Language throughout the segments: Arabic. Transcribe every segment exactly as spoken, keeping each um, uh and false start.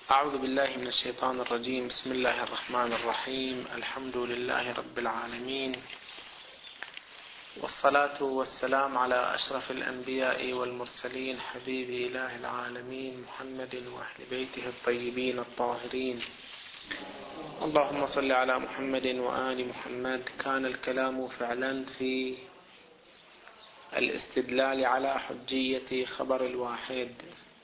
أعوذ بالله من الشيطان الرجيم. بسم الله الرحمن الرحيم. الحمد لله رب العالمين، والصلاة والسلام على أشرف الأنبياء والمرسلين، حبيب إله العالمين محمد وأهل بيته الطيبين الطاهرين. اللهم صل على محمد وآل محمد. كان الكلام فعلا في الاستدلال على حجية خبر الواحد،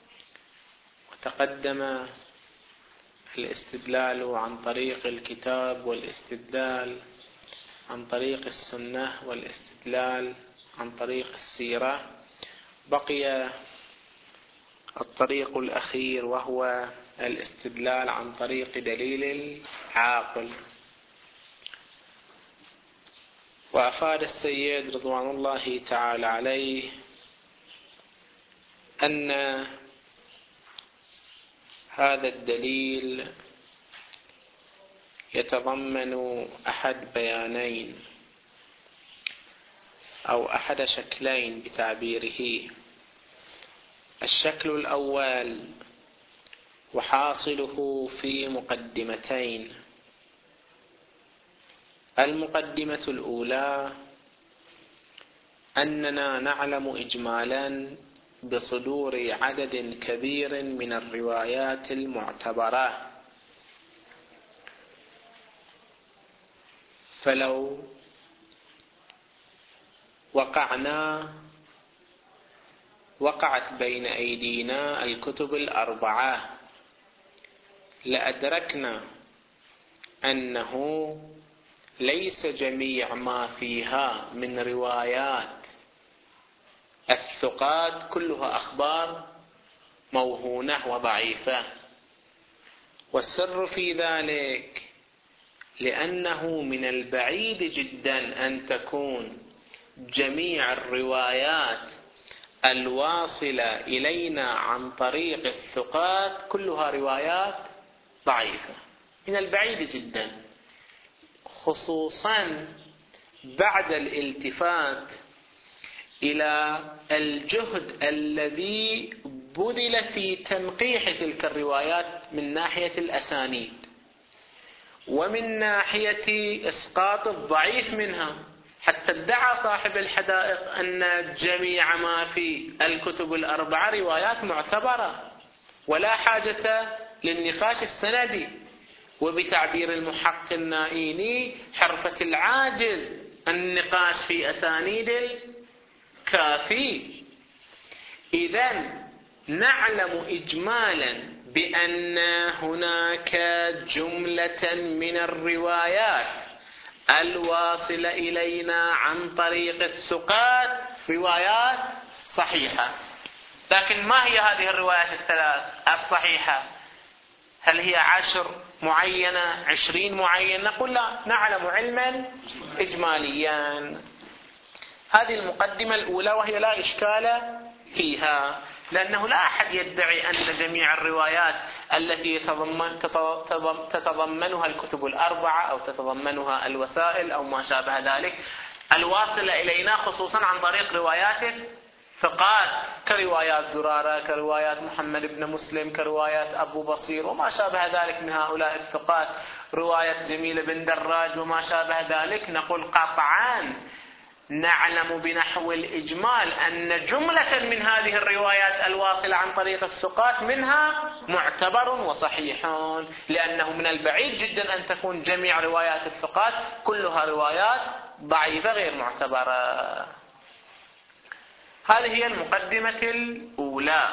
وتقدم الاستدلال عن طريق الكتاب، والاستدلال عن طريق السنة، والاستدلال عن طريق السيرة. بقي الطريق الأخير وهو الاستدلال عن طريق دليل العاقل. وأفاد السيد رضوان الله تعالى عليه أن هذا الدليل يتضمن أحد بيانين أو أحد شكلين بتعبيره. الشكل الأول وحاصله في مقدمتين. المقدمة الأولى أننا نعلم إجمالا بصدور عدد كبير من الروايات المعتبرة، فلو وقعنا وقعت بين أيدينا الكتب الأربعة لأدركنا أنه ليس جميع ما فيها من روايات الثقات كلها أخبار موهونة وضعيفة. والسر في ذلك لأنه من البعيد جدا أن تكون جميع الروايات الواصلة إلينا عن طريق الثقات كلها روايات ضعيفة، من البعيد جدا، خصوصا بعد الالتفات إلى الجهد الذي بذل في تنقيح تلك الروايات من ناحية الأسانيد ومن ناحية إسقاط الضعيف منها، حتى ادعى صاحب الحدائق أن جميع ما في الكتب الأربعة روايات معتبرة ولا حاجة للنقاش السندي، وبتعبير المحقق النائيني حرفة العاجز النقاش في أسانيد الكافي. إذن نعلم إجمالا بأن هناك جملة من الروايات الواصلة إلينا عن طريق الثقات روايات صحيحة. لكن ما هي هذه الروايات الثلاث الصحيحة؟ هل هي عشر معينة، عشرين معينة؟ نقول لا، نعلم علما إجماليا. هذه المقدمة الأولى وهي لا إشكال فيها، لأنه لا أحد يدعي أن جميع الروايات التي تتضمنها الكتب الأربعة أو تتضمنها الوسائل أو ما شابه ذلك الواصلة إلينا خصوصا عن طريق روايات ثقات كروايات زرارة، كروايات محمد بن مسلم، كروايات أبو بصير وما شابه ذلك من هؤلاء الثقات، رواية جميل بن دراج وما شابه ذلك. نقول قطعا نعلم بنحو الإجمال أن جملة من هذه الروايات الواصلة عن طريق الثقات منها معتبر وصحيح، لأنه من البعيد جدا أن تكون جميع روايات الثقات كلها روايات ضعيفة غير معتبرة. هذه هي المقدمة الأولى.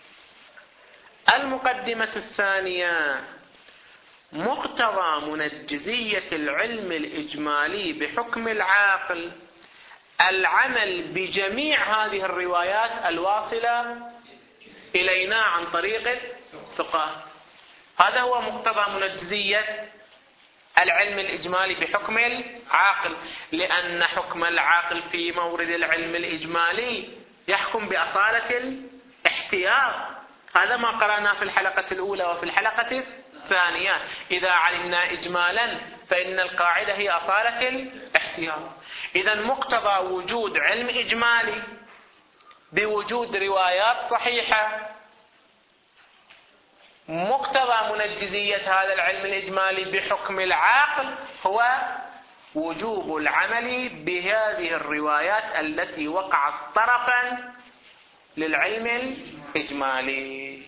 المقدمة الثانية مقتضى منجزية العلم الإجمالي بحكم العاقل العمل بجميع هذه الروايات الواصلة إلينا عن طريق الثقات. هذا هو مقتضى منجزية العلم الإجمالي بحكم العاقل، لأن حكم العاقل في مورد العلم الإجمالي يحكم بأصالة الاحتياط. هذا ما قرأناه في الحلقة الأولى وفي الحلقة الثانية. إذا علمنا إجمالا فإن القاعدة هي أصالة الاحتياط. إذن مقتضى وجود علم إجمالي بوجود روايات صحيحة مقتضى منجزية هذا العلم الإجمالي بحكم العقل هو وجوب العمل بهذه الروايات التي وقعت طرفا للعلم الإجمالي.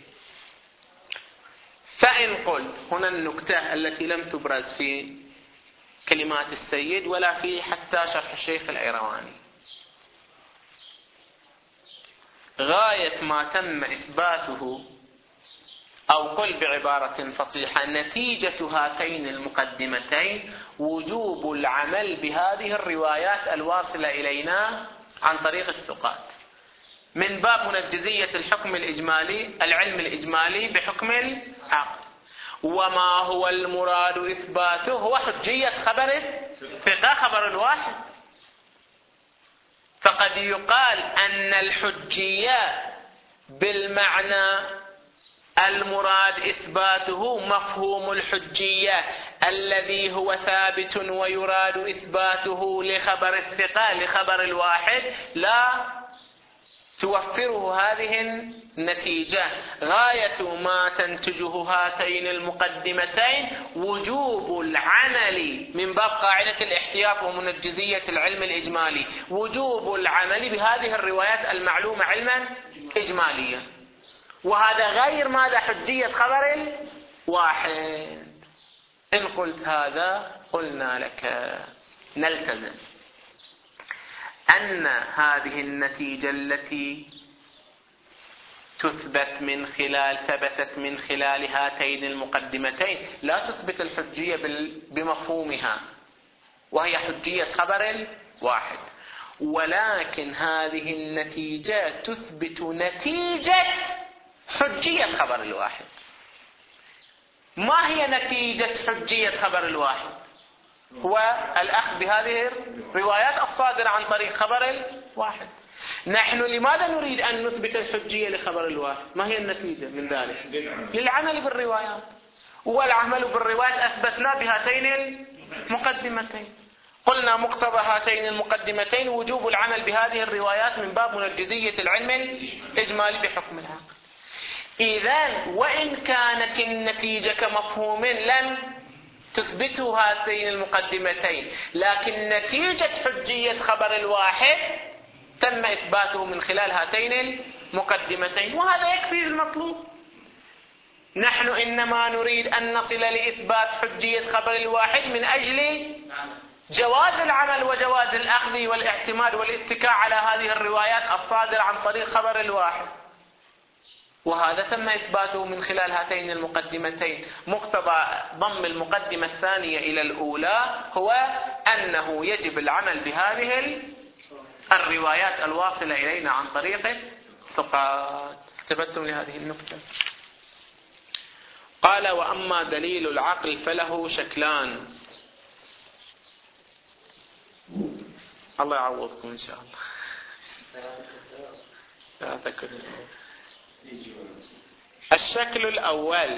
فإن قلت، هنا النكتة التي لم تبرز في كلمات السيد ولا في حتى شرح الشيخ الأيرواني، غاية ما تم إثباته، أو قل بعبارة فصيحة، نتيجة هاتين المقدمتين وجوب العمل بهذه الروايات الواصلة إلينا عن طريق الثقات من باب منجزية الحكم الإجمالي، العلم الإجمالي بحكم العقل. وما هو المراد إثباته هو حجية خبر الثقة خبر الواحد. فقد يقال أن الحجية بالمعنى المراد إثباته مفهوم الحجية الذي هو ثابت ويراد إثباته لخبر الثقة لخبر الواحد لا توفره هذه النتيجة. غاية ما تنتجه هاتين المقدمتين وجوب العمل من باب قاعدة الاحتياط ومنجزية العلم الإجمالي، وجوب العمل بهذه الروايات المعلومة علما إجماليا، وهذا غير ماذا حجية خبر الواحد. إن قلت هذا قلنا لك نلتزم أن هذه النتيجة التي تثبت من خلال ثبتت من خلال هاتين المقدمتين لا تثبت الحجية بمفهومها وهي حجية خبر الواحد، ولكن هذه النتيجة تثبت نتيجة حجية خبر الواحد. ما هي نتيجة حجية خبر الواحد؟ هو الأخذ بهذه الروايات الصادرة عن طريق خبر الواحد. نحن لماذا نريد أن نثبت الحجية لخبر الواحد؟ ما هي النتيجة من ذلك؟ للعمل بالروايات، والعمل بالروايات أثبتنا بهاتين المقدمتين. قلنا مقتضى هاتين المقدمتين وجوب العمل بهذه الروايات من باب منجزية العلم الإجمالي بحكم العقل. إذن وإن كانت النتيجة كمفهوم لم تثبته هاتين المقدمتين، لكن نتيجة حجية خبر الواحد تم إثباته من خلال هاتين المقدمتين، وهذا يكفي المطلوب. نحن إنما نريد أن نصل لإثبات حجية خبر الواحد من أجل جواز العمل وجواز الأخذ والاعتماد والاتكاء على هذه الروايات الصادرة عن طريق خبر الواحد، وهذا تم إثباته من خلال هاتين المقدمتين. مقتضى ضم المقدمة الثانية إلى الأولى هو أنه يجب العمل بهذه الروايات الواصلة إلينا عن طريق الثقات. التفتم لهذه النقطة. قال: وأما دليل العقل فله شكلان. الله يعوضكم إن شاء الله. لا أذكر. الشكل الأول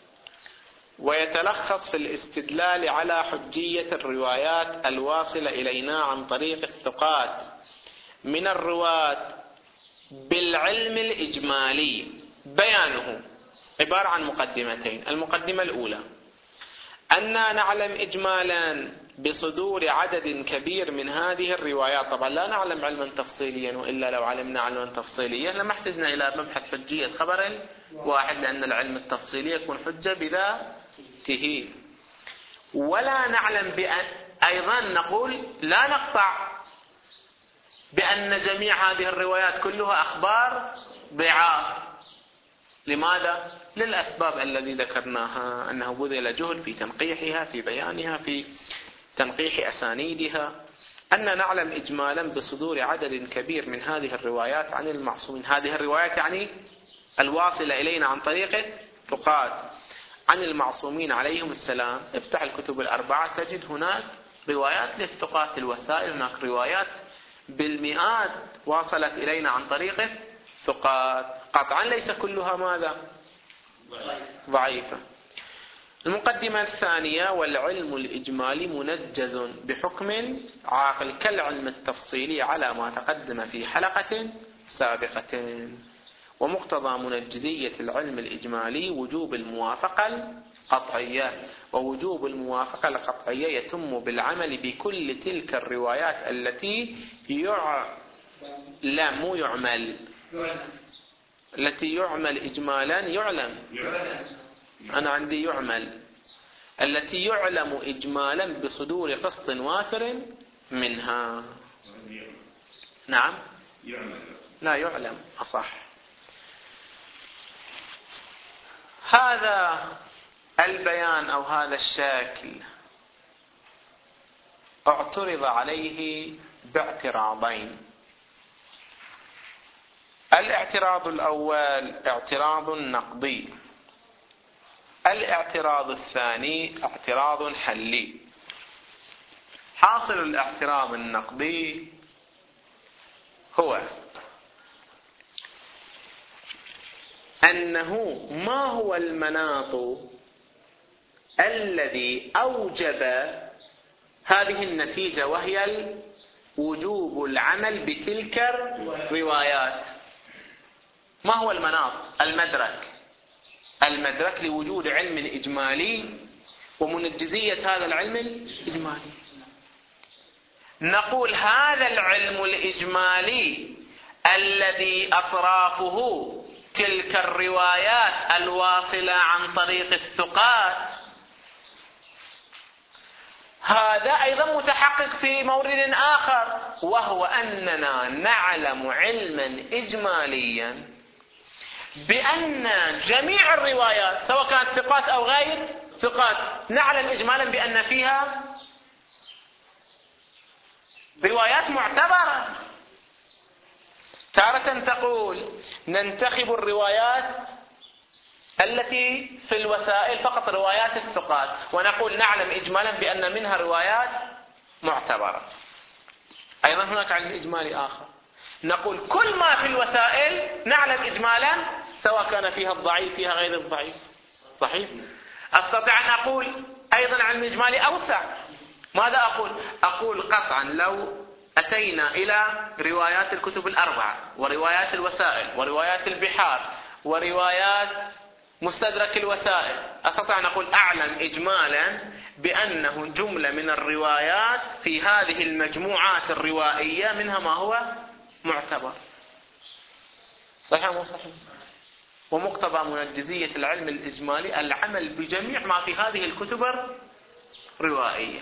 ويتلخص في الاستدلال على حجية الروايات الواصلة إلينا عن طريق الثقات من الرواة بالعلم الإجمالي. بيانه عبارة عن مقدمتين. المقدمة الأولى: أننا نعلم إجمالا بصدور عدد كبير من هذه الروايات. طبعا لا نعلم علما تفصيليا، وإلا لو علمنا علما تفصيليا لما احتجنا إلى مبحث حجية خبر واحد، لأن العلم التفصيلي يكون حجة بذاته. ولا نعلم بأن أيضا نقول لا نقطع بأن جميع هذه الروايات كلها أخبار ضعاف. لماذا؟ للأسباب التي ذكرناها، أنه بذل جهد في تنقيحها، في بيانها، في تنقيح أسانيدها. أن نعلم إجمالا بصدور عدد كبير من هذه الروايات عن المعصومين. هذه الروايات يعني الواصلة إلينا عن طريق الثقات عن المعصومين عليهم السلام. افتح الكتب الأربعة تجد هناك روايات للثقات الوسائل، هناك روايات بالمئات واصلت إلينا عن طريق الثقات. قطعا ليس كلها ماذا؟ ضعيفة. المقدمة الثانية: والعلم الإجمالي منجز بحكم عاقل كالعلم التفصيلي على ما تقدم في حلقة سابقة. ومقتضى منجزية العلم الإجمالي وجوب الموافقة القطعية، ووجوب الموافقة القطعية يتم بالعمل بكل تلك الروايات التي يعلم مو يعمل التي يعمل إجمالا يعلم أنا عندي يعمل التي يعلم إجمالا بصدور قسط وافر منها. نعم لا يعلم أصح. هذا البيان أو هذا الشكل اعترض عليه باعتراضين. الاعتراض الأول اعتراض نقضي، الاعتراض الثاني اعتراض حلي. حاصل الاعتراض النقضي هو أنه ما هو المناط الذي أوجب هذه النتيجة، وهي وجوب العمل بتلك الروايات. ما هو المناط؟ المدرك المدرك لوجود علم إجمالي ومنجزية هذا العلم الإجمالي. نقول هذا العلم الإجمالي الذي أطرافه تلك الروايات الواصلة عن طريق الثقات، هذا أيضا متحقق في مورد آخر، وهو أننا نعلم علما إجماليا بأن جميع الروايات سواء كانت ثقات أو غير ثقات نعلم إجمالا بأن فيها روايات معتبرة. تارة تقول ننتخب الروايات التي في الوسائل فقط روايات الثقات، ونقول نعلم إجمالا بأن منها روايات معتبرة. أيضا هناك علم إجمالي آخر نقول كل ما في الوسائل نعلم إجمالا سواء كان فيها الضعيف فيها غير الضعيف. صحيح؟ أستطيع أن أقول أيضا علم إجمالي أوسع. ماذا أقول؟ أقول قطعا لو أتينا إلى روايات الكتب الأربعة وروايات الوسائل وروايات البحار وروايات مستدرك الوسائل، أستطيع أن أقول أعلم إجمالا بأنه جملة من الروايات في هذه المجموعات الروائية منها ما هو معتبر. صحيح مو صحيح؟ ومقتضى منجزية العلم الإجمالي العمل بجميع ما في هذه الكتب الروائية،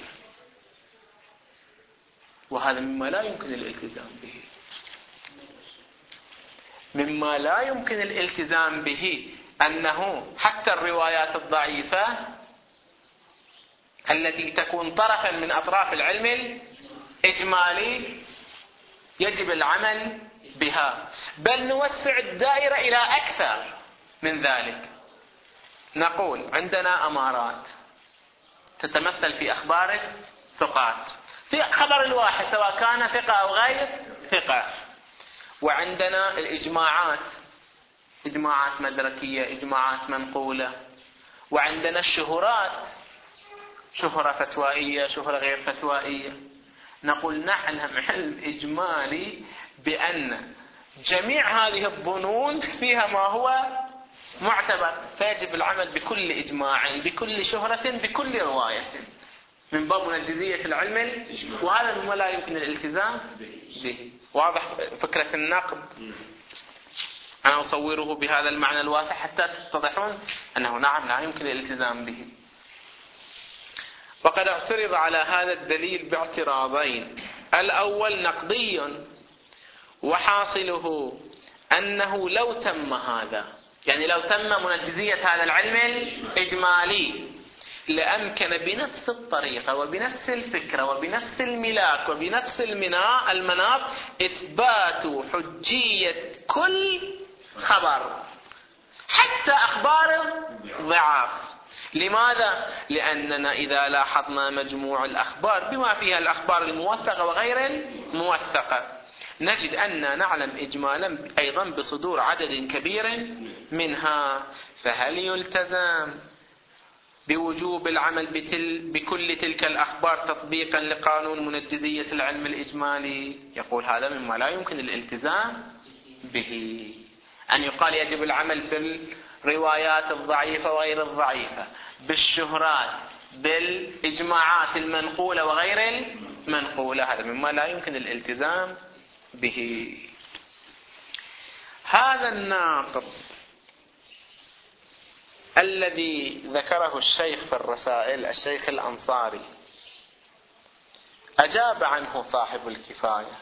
وهذا مما لا يمكن الالتزام به مما لا يمكن الالتزام به أنه حتى الروايات الضعيفة التي تكون طرفا من أطراف العلم الإجمالي يجب العمل بها، بل نوسع الدائرة إلى أكثر من ذلك. نقول عندنا أمارات تتمثل في أخبار الثقات، في خبر الواحد سواء كان ثقة أو غير ثقة. وعندنا الإجماعات، إجماعات مدركية، إجماعات منقولة. وعندنا الشهرات، شهرة فتوائية، شهرة غير فتوائية. نقول نعلم علم إجمالي بأن جميع هذه الظنون فيها ما هو معتبر، فيجب العمل بكل إجماع بكل شهرة بكل رواية من باب منجزية العلم، وهذا مما لا يمكن الالتزام به. واضح فكرة النقد؟ أنا أصوره بهذا المعنى الواسع حتى تتضحون أنه نعم لا يمكن الالتزام به. وقد اعترض على هذا الدليل باعتراضين. الأول نقدي، وحاصله أنه لو تم هذا، يعني لو تم منجزية هذا العلم الإجمالي، لأمكن بنفس الطريقة وبنفس الفكرة وبنفس الملاك وبنفس المناء المناط إثبات حجية كل خبر حتى أخبار الضعاف. لماذا؟ لأننا إذا لاحظنا مجموع الأخبار بما فيها الأخبار الموثقة وغير الموثقة نجد أننا نعلم إجمالا أيضا بصدور عدد كبير منها. فهل يلتزم بوجوب العمل بتل بكل تلك الأخبار تطبيقا لقانون منجزية العلم الإجمالي؟ يقول هذا مما لا يمكن الالتزام به. أن يقال يجب العمل بالروايات الضعيفة وغير الضعيفة، بالشهرات، بالإجماعات المنقولة وغير المنقولة، هذا مما لا يمكن الالتزام به. هذا الناقض الذي ذكره الشيخ في الرسائل، الشيخ الأنصاري، أجاب عنه صاحب الكفاية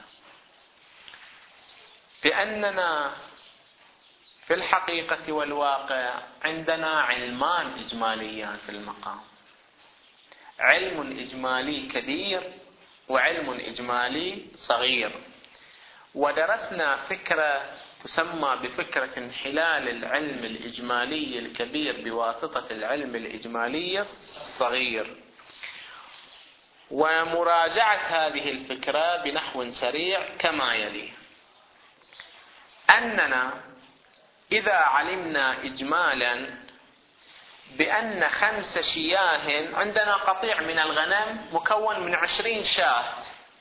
بأننا في الحقيقة والواقع عندنا علمان إجماليان في المقام، علم إجمالي كبير وعلم إجمالي صغير. ودرسنا فكرة تسمى بفكرة انحلال العلم الإجمالي الكبير بواسطة العلم الإجمالي الصغير. ومراجعة هذه الفكرة بنحو سريع كما يلي: أننا إذا علمنا إجمالا بأن خمس شياه، عندنا قطيع من الغنم مكون من عشرين شاة،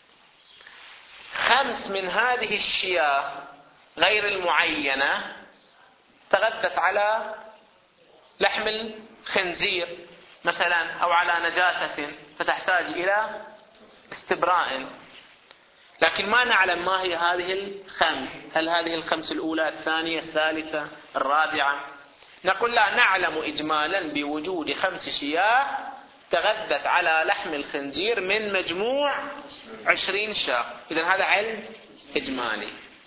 خمس من هذه الشياه غير المعينة تغذت على لحم الخنزير مثلا أو على نجاسة فتحتاج إلى استبراء، لكن ما نعلم ما هي هذه الخمس، هل هذه الخمس الأولى، الثانية، الثالثة، الرابعة؟ نقول لا، نعلم إجمالا بوجود خمس شياه تغذت على لحم الخنزير من مجموع عشرين شاة، إذن هذا علم إجمالي.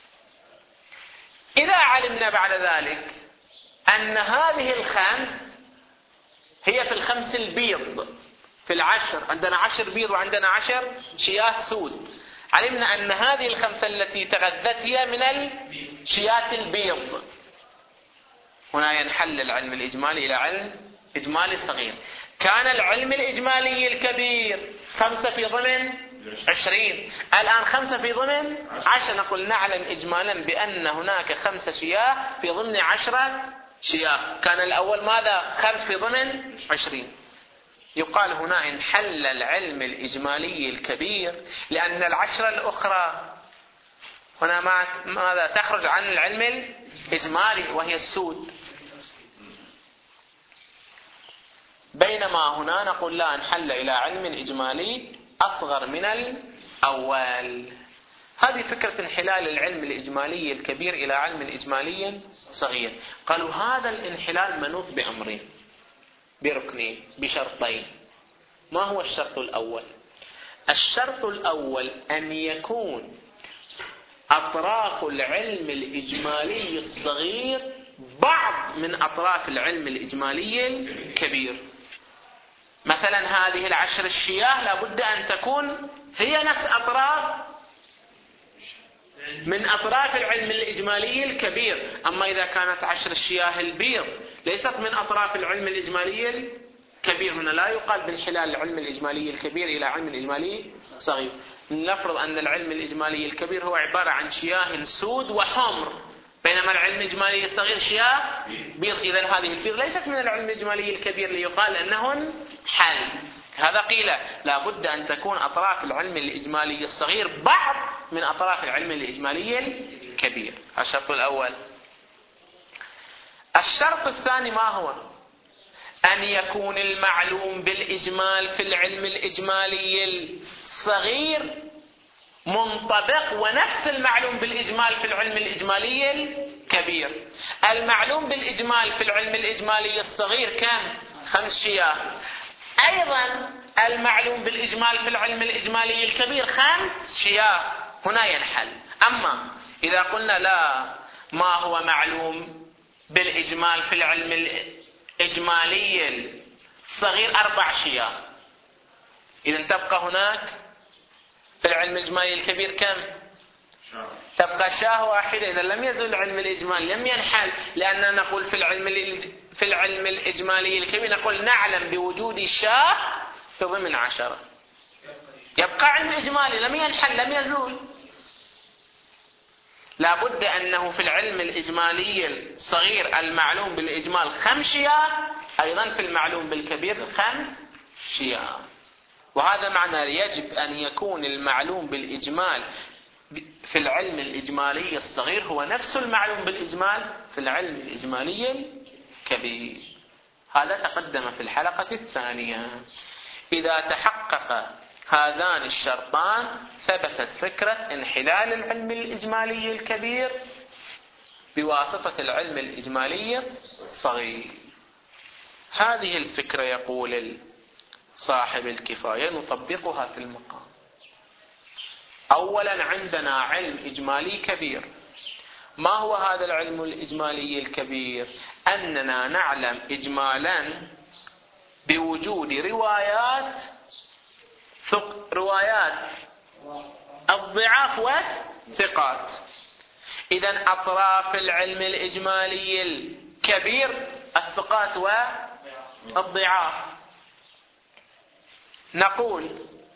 إذا علمنا بعد ذلك أن هذه الخمس هي في الخمس البيض، في العشر، عندنا عشر بيض وعندنا عشر شياه سود، علمنا أن هذه الخمسة التي تغذت هي من الشيات البيض، هنا ينحل العلم الإجمالي إلى علم إجمالي صغير. كان العلم الإجمالي الكبير خمسة في ضمن عشرين، الآن خمسة في ضمن عشر، نقول نعلم إجمالا بأن هناك خمسة شياه في ضمن عشرة شياه. كان الأول ماذا؟ خمس في ضمن عشرين. يقال هنا انحل العلم الإجمالي الكبير، لأن العشرة الأخرى هنا ماذا؟ تخرج عن العلم الإجمالي وهي السود، بينما هنا نقول لا، انحل إلى علم إجمالي أصغر من الأول. هذه فكرة انحلال العلم الإجمالي الكبير إلى علم إجمالي صغير. قالوا هذا الانحلال منوط بأمرين، بركنين، بشرطين. ما هو الشرط الأول؟ الشرط الأول أن يكون أطراف العلم الإجمالي الصغير بعض من أطراف العلم الإجمالي الكبير. مثلا هذه العشر الشياه لابد أن تكون هي نفس أطراف من أطراف العلم الإجمالي الكبير. أما إذا كانت عشر الشياه البيض ليست من أطراف العلم الإجمالي الكبير، هنا لا يقال بانحلال العلم الإجمالي الكبير إلى علم الإجمالي صغير. نفرض أن العلم الإجمالي الكبير هو عبارة عن شياه سود وحمر، بينما العلم الإجمالي الصغير شياه بيض، إذن هذه البيض ليست من العلم الإجمالي الكبير ليقال أنهن حل. هذا قيل لا بد أن تكون أطراف العلم الإجمالي الصغير بعض من أطراف العلم الإجمالي الكبير. الشرط الأول. الشرط الثاني ما هو؟ أن يكون المعلوم بالإجمال في العلم الإجمالي الصغير منطبق ونفس المعلوم بالإجمال في العلم الإجمالي الكبير. المعلوم بالإجمال في العلم الإجمالي الصغير كم؟ خمس شياه. أيضا المعلوم بالإجمال في العلم الإجمالي الكبير خمس شياه. هنا ينحل. أما إذا قلنا لا، ما هو معلوم بالإجمال في العلم الإجمالي الصغير أربع شياه، إذن تبقى هناك في العلم الإجمالي الكبير كم؟ تبقى شاه واحدة. إذا لم يزل العلم الإجمالي لم ينحل، لأننا نقول في العلم في العلم الإجمالي الكبير نقول نعلم بوجود شاه في ضمن عشرة، يبقى علم إجمالي لم ينحل لم يزول. لا بد أنه في العلم الإجمالي الصغير المعلوم بالإجمال خمس شياه، أيضا في المعلوم بالكبير خمس شياه. وهذا معنى يجب أن يكون المعلوم بالإجمال في العلم الإجمالي الصغير هو نفس المعلوم بالإجمال في العلم الإجمالي الكبير. هذا تقدم في الحلقة الثانية. إذا تحقق هذان الشرطان ثبتت فكرة انحلال العلم الإجمالي الكبير بواسطة العلم الإجمالي الصغير. هذه الفكرة يقول صاحب الكفاية نطبقها في المقام. أولا عندنا علم إجمالي كبير. ما هو هذا العلم الإجمالي الكبير؟ أننا نعلم إجمالا بوجود روايات روايات الضعاف والثقات. إذن أطراف العلم الإجمالي الكبير الثقات والضعاف. نقول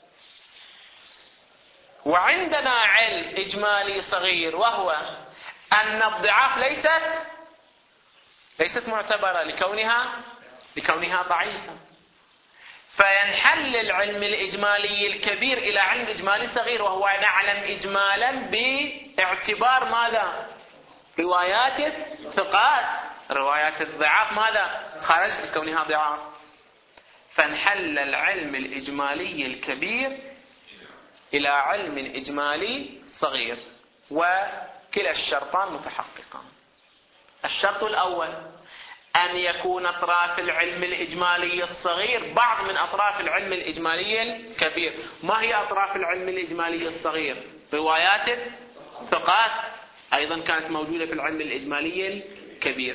وعندنا علم إجمالي صغير، وهو أن الضعاف ليست ليست معتبرة لكونها لكونها ضعيفة، فينحل العلم الإجمالي الكبير إلى علم إجمالي صغير، وهو نعلم إجمالا باعتبار ماذا؟ روايات الثقات. روايات الضعاف ماذا؟ خرجت لكونها ضعاف، فانحل العلم الإجمالي الكبير إلى علم إجمالي صغير، وكلا الشرطان متحققان. الشرط الأول أن يكون أطراف العلم الإجمالي الصغير بعض من أطراف العلم الإجمالي الكبير. ما هي أطراف العلم الإجمالي الصغير؟ روايات الثقات أيضا كانت موجودة في العلم الإجمالي الكبير.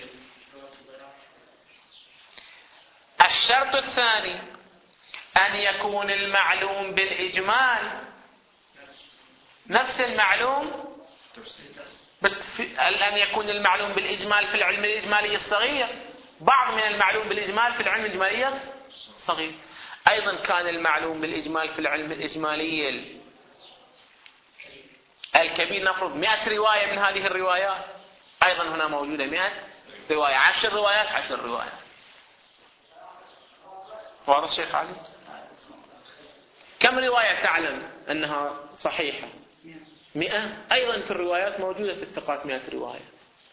الشرط الثاني أن يكون المعلوم بالإجمال نفس المعلوم أن يكون المعلوم بالإجمال في العلم الإجمالي الصغير بعض من المعلوم بالإجمال في العلم الإجمالي الصغير. أيضا كان المعلوم بالإجمال في العلم الإجمالي الكبير نفرض مئة رواية من هذه الروايات، أيضا هنا موجودة مئة رواية، عشر روايات عشر روايات. واضح شيخ علي؟ كم رواية تعلم أنها صحيحة؟ مئة. أيضا في الروايات موجودة في الثقات مئة رواية.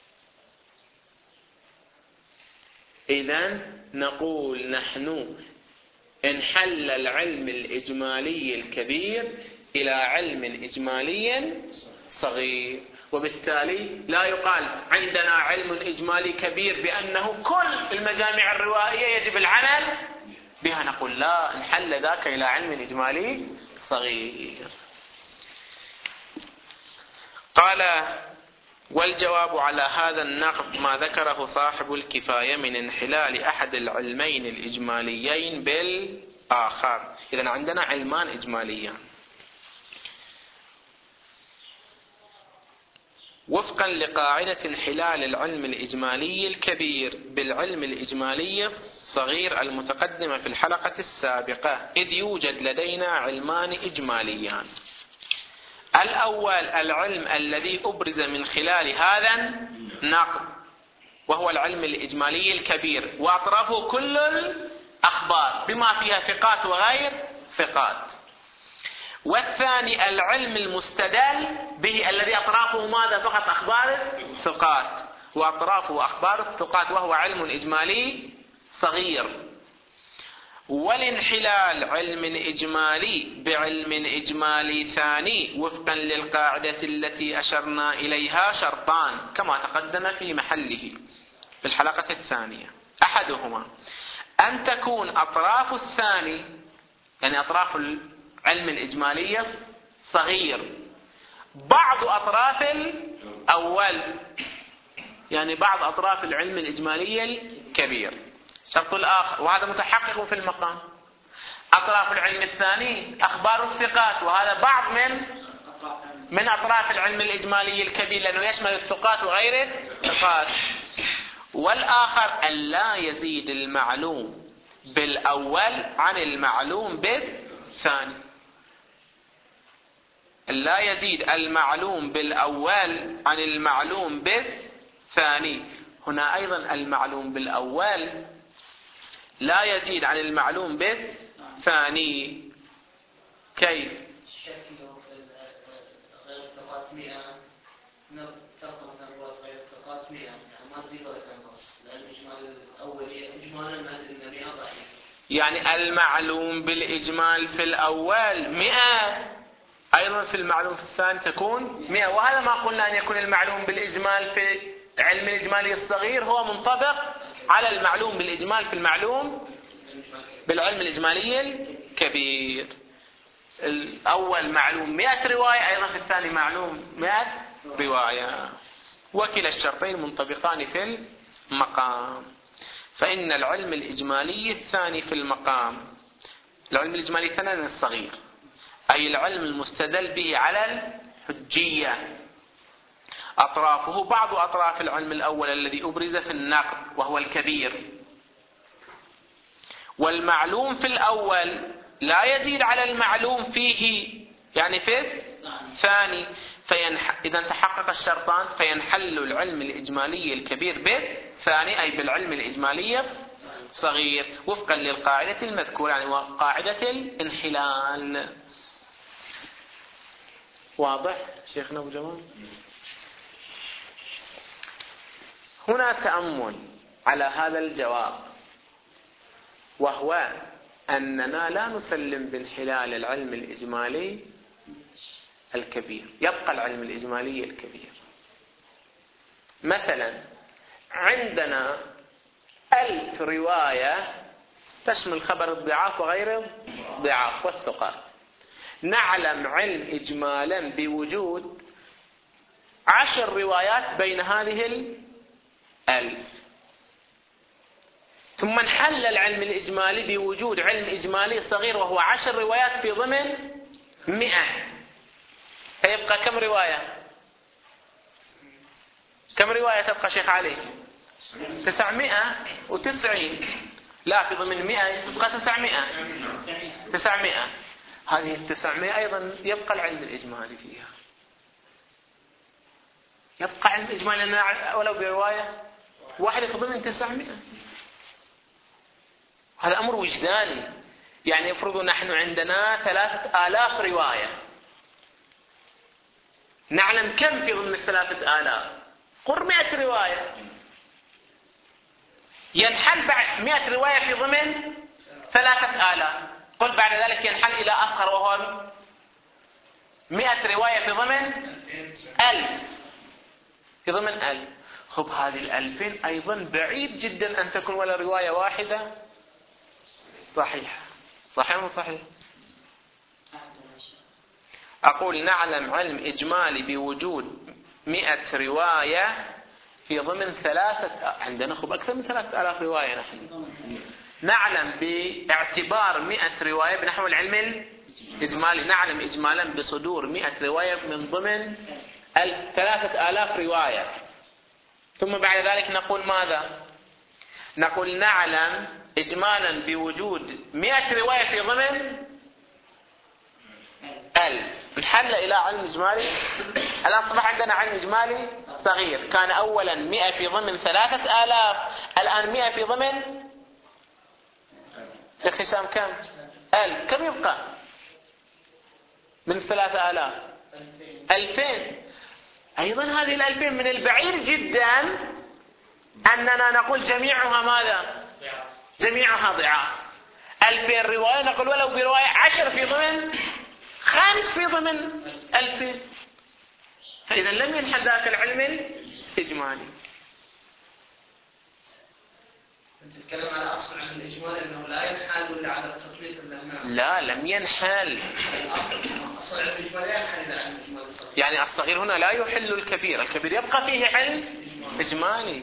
إذن نقول نحن انحل العلم الإجمالي الكبير إلى علم إجمالي صغير، وبالتالي لا يقال عندنا علم إجمالي كبير بأنه كل المجامع الروائية يجب العمل بها. نقول لا، انحل ذاك إلى علم إجمالي صغير. قال والجواب على هذا النقد ما ذكره صاحب الكفاية من انحلال أحد العلمين الإجماليين بالآخر. إذن عندنا علمان إجماليان وفقا لقاعدة انحلال العلم الإجمالي الكبير بالعلم الإجمالي الصغير المتقدمة في الحلقة السابقة، إذ يوجد لدينا علمان إجماليان. الأول العلم الذي أبرز من خلال هذا النقد، وهو العلم الإجمالي الكبير، وأطرافه كل الأخبار بما فيها ثقات وغير ثقات. والثاني العلم المستدل به الذي أطرافه ماذا؟ فقط أخبار الثقات، وأطرافه أخبار الثقات، وهو علم إجمالي صغير. والانحلال علم إجمالي بعلم إجمالي ثاني وفقا للقاعدة التي أشرنا إليها شرطان كما تقدم في محله في الحلقة الثانية. أحدهما أن تكون أطراف الثاني، يعني أطراف العلم الإجمالي صغير، بعض أطراف الأول، يعني بعض أطراف العلم الإجمالي الكبير. الشرط الآخر، وهذا متحقق في المقام، أطراف العلم الثاني أخبار الثقات، وهذا بعض من من أطراف العلم الإجمالي الكبير لأنه يشمل الثقات وغير الثقات. والآخر أن لا يزيد المعلوم بالأول عن المعلوم بالثاني، أن لا يزيد المعلوم بالأول عن المعلوم بالثاني. هنا أيضا المعلوم بالأول لا يزيد عن المعلوم بالثاني. كيف؟ غير الثقات مئة، فرق غير الثقات مئة، يعني ما يعني المعلوم بالإجمال في الأول مئة، أيضا في المعلوم في الثاني تكون مئة. وهذا ما قلنا أن يكون المعلوم بالإجمال في علم الإجمالي الصغير هو منطبق على المعلوم بالإجمال في المعلوم بالعلم الإجمالي الكبير. الأول معلوم مئة رواية، أيضا في الثاني معلوم مئة رواية، وكلا الشرطين منطبقان في المقام. فإن العلم الإجمالي الثاني في المقام، العلم الإجمالي الثاني الصغير، أي العلم المستدل به على الحجية، أطرافه بعض أطراف العلم الأول الذي أبرز في النقد وهو الكبير. والمعلوم في الأول لا يزيد على المعلوم فيه، يعني في الثاني. فينح... إذا تحقق الشرطان فينحل العلم الإجمالي الكبير بالثاني، أي بالعلم الإجمالي الصغير، وفقا للقاعدة المذكورة، يعني قاعدة الانحلال. واضح شيخنا أبو جمال؟ هنا تأمل على هذا الجواب، وهو أننا لا نسلم بانحلال العلم الإجمالي الكبير، يبقى العلم الإجمالي الكبير. مثلا عندنا ألف رواية تشمل خبر الضعاف وغير الضعاف والثقات، نعلم علم إجمالا بوجود عشر روايات بين هذه الألف، ثم انحل العلم الإجمالي بوجود علم إجمالي صغير وهو عشر روايات في ضمن مئة، فيبقى كم رواية؟ كم رواية تبقى شيخ علي؟ تسعمائة وتسعين. لا، في ضمن مئة تبقى تسعمائة. تسعمائة. هذه التسعمائة أيضا يبقى العلم الإجمالي فيها، يبقى علم إجمالي ولو برواية واحدة في ضمن تسعمائة. هذا أمر وجداني. يعني يفرض نحن عندنا ثلاثة آلاف رواية، نعلم كم في ضمن الثلاثة آلاف؟ قرب مئة رواية. ينحل بعد مئة رواية في ضمن ثلاثة آلاف، قل بعد ذلك ينحل إلى آخر وهو مئة رواية في ضمن ألف، في ضمن ألف. خب هذه الألفين أيضا بعيد جدا أن تكون ولا رواية واحدة صحيح. صحيح ولا صحيح؟ أقول نعلم علم إجمالي بوجود مئة رواية في ضمن ثلاثة، عندنا خب أكثر من ثلاثة آلاف رواية نحن نعلم باعتبار مئة رواية بنحو العلم الإجمالي، نعلم إجمالا بصدور مئة رواية من ضمن ثلاثة آلاف رواية. ثم بعد ذلك نقول ماذا؟ نقول نعلم إجمالا بوجود مئة رواية في ضمن ألف، نحل إلى علم إجمالي. الآن أصبح عندنا علم إجمالي صغير، كان أولا مئة في ضمن ثلاثة آلاف، الآن مئة في ضمن شيخ هشام كم؟ ألف. كم يبقى من ثلاثة آلاف؟ ألفين. أيضا هذه الألفين من البعيد جدا أننا نقول جميعها ماذا؟ جميعها ضعاف. ألفين رواية نقول ولو برواية عشر في ضمن خامس في ضمن ألفين، فإذا لم ينحل ذاك العلم الإجمالي. تتكلم على أصل علم الإجمال أنه لا ينحل ولا على التطبيق اللي لا، لم ينحل. أصل علم الإجمال لا ينحل إلى علم الإجمال الصغير، يعني الصغير هنا لا يحل الكبير، الكبير يبقى فيه علم إجمالي.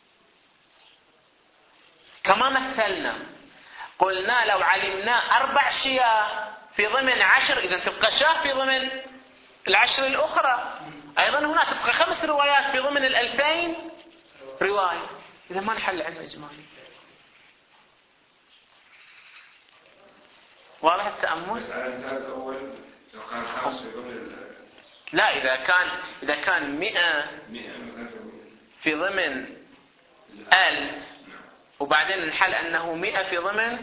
كما مثلنا قلنا لو علمنا أربع شياه في ضمن عشر، إذا تبقى شاه في ضمن العشر الأخرى. أيضا هنا تبقى خمس روايات في ضمن الألفين رواية، إذا ما نحل علم إجمالي. واضح التأمل؟ لا، إذا كان إذا كان مئة في ضمن ألف وبعدين نحل أنه مئة في ضمن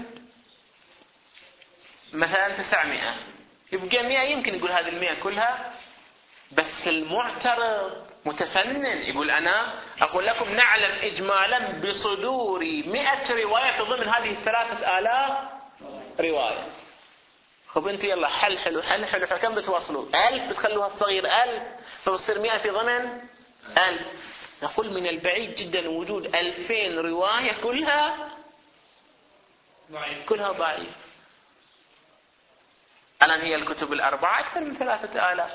مثلا تسعمائة، يبقى مئة. يمكن يقول هذه المئة كلها، بس المعترض متفنن يقول أنا أقول لكم نعلم إجمالا بصدور مئة رواية في ضمن هذه الثلاثة آلاف رواية. خب أنت يلا حل حلو حل حلو كم بتوصلوا؟ ألف بتخلوها الصغير ألف فبصير مئة في ضمن ألف. نقول من البعيد جدا وجود ألفين رواية كلها كلها ضعيف. الآن هي الكتب الأربعة أكثر من ثلاثة آلاف،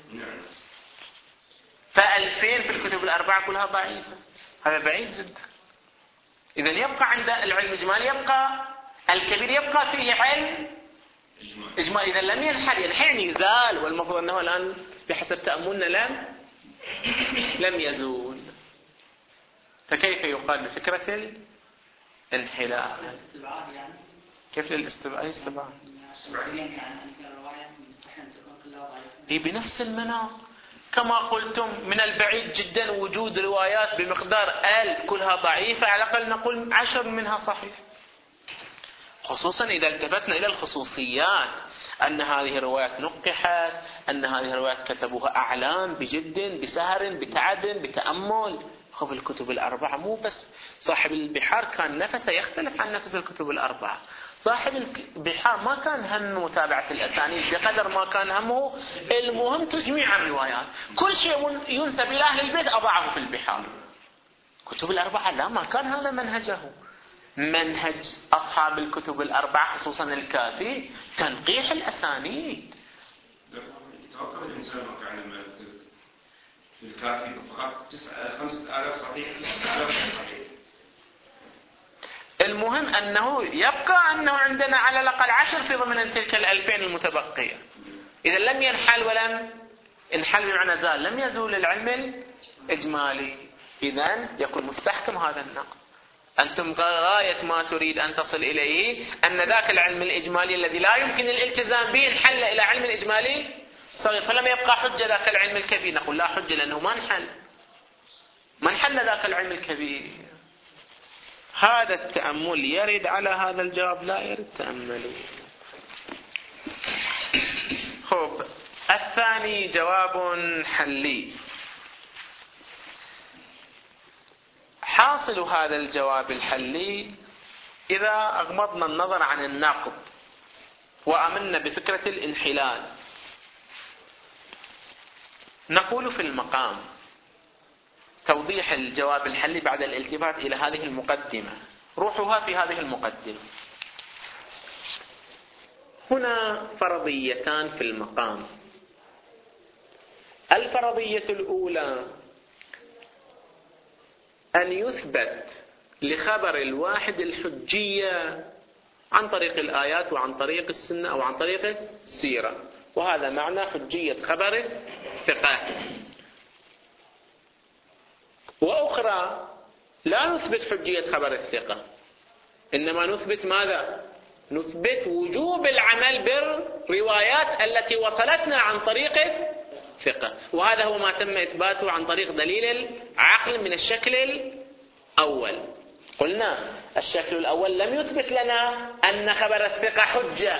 فألفين في الكتب الأربعة كلها ضعيفة، هذا بعيد جدا. إذا يبقى عند العلم الإجمالي يبقى الكبير يبقى فيه علم إجمالي. إذا لم ينحل ينحل يزال، والمفروض أنه الآن بحسب تأملنا لم لم يزول. فكيف يقال بفكرة الانحلال؟ كيف للاستبعاد؟ استبعاد هي بنفس المناط كما قلتم. من البعيد جدا وجود روايات بمقدار ألف كلها ضعيفة، على الأقل نقول عشر منها صحيح، خصوصا إذا التفتنا إلى الخصوصيات، أن هذه الروايات نقحت، أن هذه الروايات كتبوها أعلام بجد بسهر بتعب بتأمل. خب الكتب الأربعة مو بس صاحب البحار كان نفسه يختلف عن نفس الكتب الأربعة. صاحب البحار ما كان هم متابعة الأسانيد بقدر ما كان همه المهم تجميع الروايات. كل شيء ينسب إلى أهل البيت أضعه في البحار. كتب الأربعة لا، ما كان هذا منهجه. منهج أصحاب الكتب الأربعة خصوصا الكافي تنقيح الأسانيد. يتوقف الإنسان مكان في الكافي فقط تسعة خمسة آلاف صحيح تسعة آلاف صحيح. المهم أنه يبقى أنه عندنا على الأقل عشر في ضمن تلك الألفين المتبقية. إذا لم ينحل ولم انحل بمعنى زال، لم يزول العلم الإجمالي، إذن يكون مستحكم هذا النقد. أنتم غاية ما تريد أن تصل إليه أن ذاك العلم الإجمالي الذي لا يمكن الالتزام به انحل إلى علم إجمالي صغير، فلم يبقى حجة ذاك العلم الكبير. نقول لا حجة لأنه ما انحل ما انحل ذاك العلم الكبير. هذا التأمل يرد على هذا الجواب؟ لا يرد. تأملوا. خب الثاني جواب حلي. حاصل هذا الجواب الحلي إذا أغمضنا النظر عن النقد وأمنا بفكرة الانحلال، نقول في المقام توضيح الجواب الحلي بعد الالتفات إلى هذه المقدمة. روحها في هذه المقدمة. هنا فرضيتان في المقام. الفرضية الأولى أن يثبت لخبر الواحد الحجية عن طريق الآيات وعن طريق السنة أو عن طريق السيرة، وهذا معنى حجية خبر الثقة. وأخرى لا نثبت حجية خبر الثقة، إنما نثبت ماذا؟ نثبت وجوب العمل بالروايات التي وصلتنا عن طريق الثقة، وهذا هو ما تم إثباته عن طريق دليل العقل من الشكل الأول. قلنا الشكل الأول لم يثبت لنا أن خبر الثقة حجة،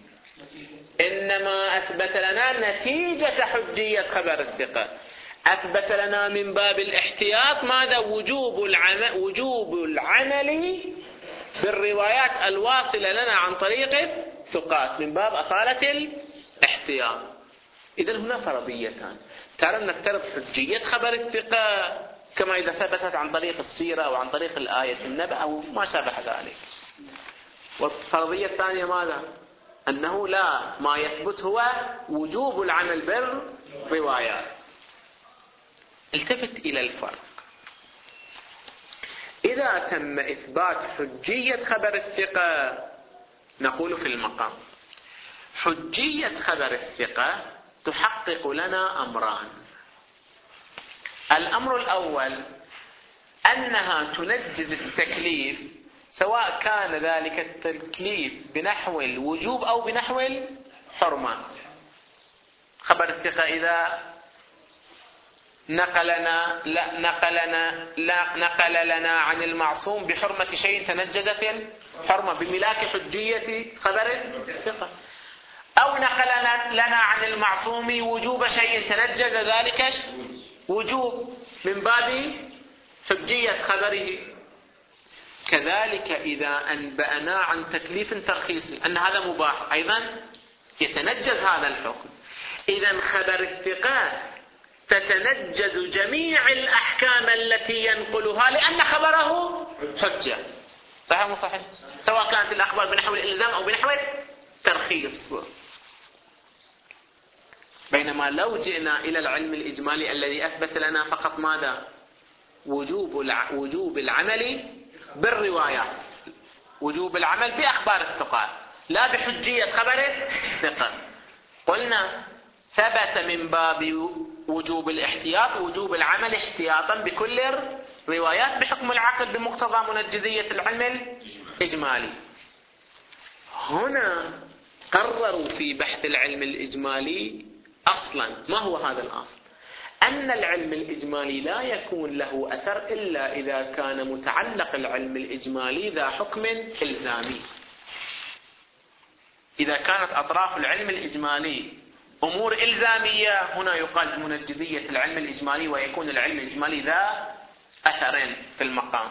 إنما أثبت لنا نتيجة حجية خبر الثقة. أثبت لنا من باب الاحتياط ماذا؟ وجوب العمل, وجوب العمل بالروايات الواصلة لنا عن طريق الثقات من باب أصالة الاحتياط. إذن هنا فرضيتان. ترى نفترض حجية خبر الثقة كما إذا ثبتت عن طريق السيرة أو عن طريق الآية النبأ أو ما شابه ذلك. والفرضية الثانية ماذا؟ أنه لا، ما يثبت هو وجوب العمل بالروايات. التفت إلى الفرق. إذا تم إثبات حجية خبر الثقة نقول في المقام حجية خبر الثقة تحقق لنا أمران. الأمر الأول أنها تنجز التكليف، سواء كان ذلك التكليف بنحو الوجوب أو بنحو الحرمة. خبر الثقة إذا نقلنا لا نقلنا لا نقل لنا عن المعصوم بحرمة شيء تنجزت الحرمة بملاك حجية خبر الثقة، أو نقل لنا عن المعصوم وجوب شيء تنجز ذلك وجوب من باب حجية خبره. كذلك إذا أنبأنا عن تكليف ترخيصي أن هذا مباح أيضا يتنجز هذا الحكم. إذا خبر الثقات تتنجز جميع الأحكام التي ينقلها لأن خبره حجة. صحيح مو صحيح؟ سواء كانت الأخبار بنحو الإلزام أو بنحو الترخيص. بينما لو جئنا إلى العلم الإجمالي الذي أثبت لنا فقط ماذا؟ وجوب الع... وجوب العمل بالروايات، وجوب العمل بأخبار الثقات لا بحجية خبر الثقة. قلنا ثبت من باب وجوب الاحتياط وجوب العمل احتياطا بكل الروايات بحكم العقل بمقتضى منجزية العلم الإجمالي. هنا قرروا في بحث العلم الإجمالي أصلا ما هو هذا الأصل؟ أن العلم الإجمالي لا يكون له أثر إلا إذا كان متعلق العلم الإجمالي ذا حكم إلزامي. إذا كانت أطراف العلم الإجمالي أمور إلزامية هنا يقال بمنجزية العلم الإجمالي ويكون العلم الإجمالي ذا أثرين في المقام،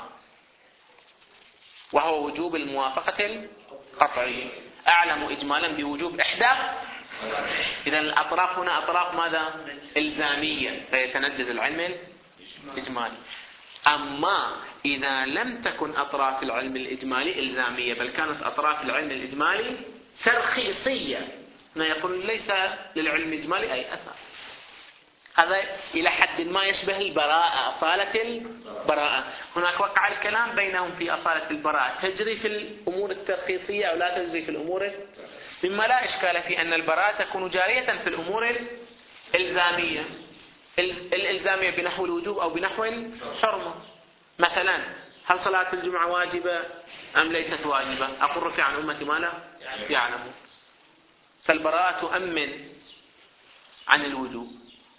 وهو وجوب الموافقة القطعية. أعلم إجمالا بوجوب إحدى. إذا الأطراف هنا أطراف ماذا؟ إلزامية، فيتنجز العلم الإجمالي. أما إذا لم تكن أطراف العلم الإجمالي إلزامية بل كانت أطراف العلم الإجمالي ترخيصية، هنا يقول ليس للعلم الإجمالي أي أثر. هذا إلى حد ما يشبه البراءة، أصالة البراءة. هناك وقع الكلام بينهم في أصالة البراءة، تجري في الأمور الترخيصية أو لا تجري في الأمور، مما لا إشكال في أن البراءة تكون جارية في الأمور الإلزامية الإلزامية بنحو الوجوب أو بنحو الحرمة. مثلا هل صلاة الجمعة واجبة أم ليست واجبة؟ أقول رفع عن أمتي ما لا يعلم، فالبراءة تؤمن عن الوجوب،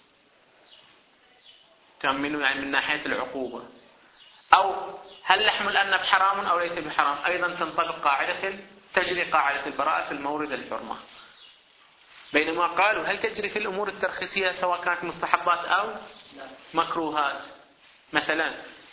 تؤمن يعني من ناحية العقوبة. أو هل لحم الأرنب حرام أو ليس بحرام؟ أيضا تنطبق قاعدة تجري قاعدة البراءة في المورد الحرمة. بينما قالوا هل تجري في الأمور الترخيصية سواء كانت مستحبات أو مكروهات. مثلا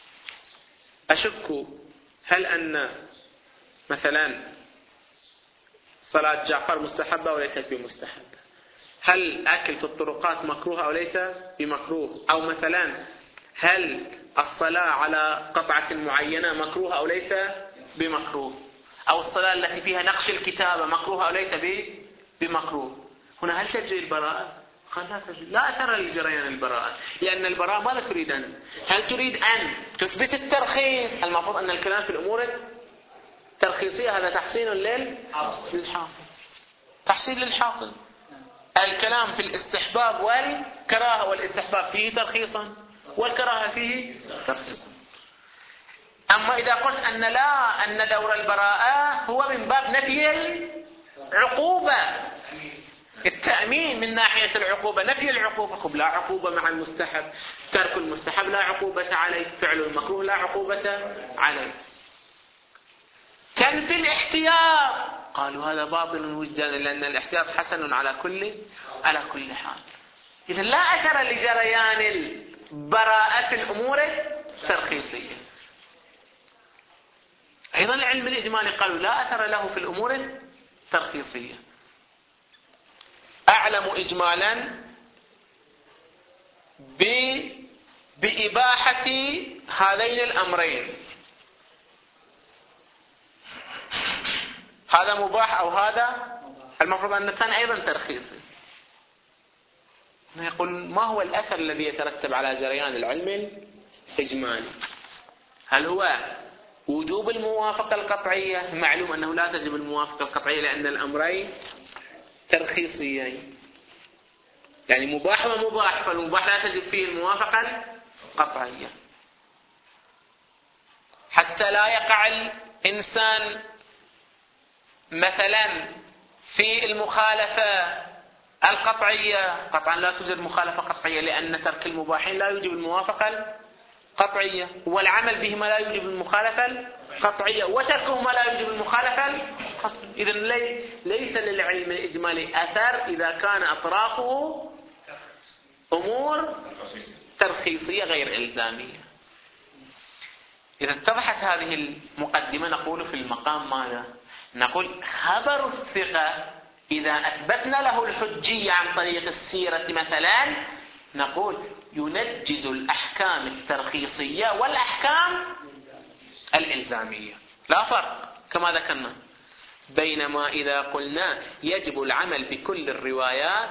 أشك هل أن مثلا صلاة جعفر مستحبة أو ليست بمستحبة، هل أكل في الطرقات مكروه أو ليس بمكروه، أو مثلا هل الصلاة على قطعة معينة مكروه أو ليس بمكروه، أو الصلاة التي فيها نقش الكتابة مكروه أو ليس بمكروه. هنا هل تجري البراءة؟ قال لا تجري، لا أثر لجريان البراءة، لأن البراءة ماذا تريد أن؟ هل تريد أن تثبت الترخيص؟ المفروض أن الكلام في الأمور الترخيصية هذا تحسين للحاصل، تحسين للحاصل. الكلام في الاستحباب والكراهة، والاستحباب فيه ترخيصا والكراهة فيه ترخيصا. أما إذا قلت أن لا، أن دور البراءة هو من باب نفي العقوبة، التأمين من ناحية العقوبة، نفي العقوبة. خب لا عقوبة مع المستحب، ترك المستحب لا عقوبة عليه، فعل المكروه لا عقوبة عليه. تنفي الاحتياط، قالوا هذا باطل وجدانا لأن الاحتياط حسن على كل على كل حال. إذا لا أثر لجريان البراءة في الأمور الترخيصية. أيضا العلم الإجمالي قالوا لا أثر له في الأمور الترخيصية. أعلم إجمالا بإباحة هذين الأمرين، هذا مباح أو هذا، المفروض أن الثاني أيضا ترخيصي. يقول ما هو الأثر الذي يترتب على جريان العلم الإجمالي؟ هل هو وجوب الموافقة القطعية؟ معلوم أنه لا تجب الموافقة القطعية لأن الأمرين ترخيصيين، يعني مباح ومباح، فالمباح لا تجب فيه الموافقة القطعية حتى لا يقع الإنسان مثلا في المخالفة القطعية. قطعا لا توجد مخالفة قطعية لأن ترك المباحين لا يوجب الموافقة القطعية، والعمل بهما لا يوجب المخالفة القطعية، وتركهما لا يوجب المخالفة القطعية. إذن ليس للعلم الإجمالي أثر إذا كان أطرافه أمور ترخيصية غير إلزامية. إذا اتضحت هذه المقدمة نقول في المقام ماذا؟ نقول خبر الثقة إذا أثبتنا له الحجية عن طريق السيرة مثلا نقول ينجز الأحكام الترخيصية والأحكام الإلزامية، لا فرق كما ذكرنا. بينما إذا قلنا يجب العمل بكل الروايات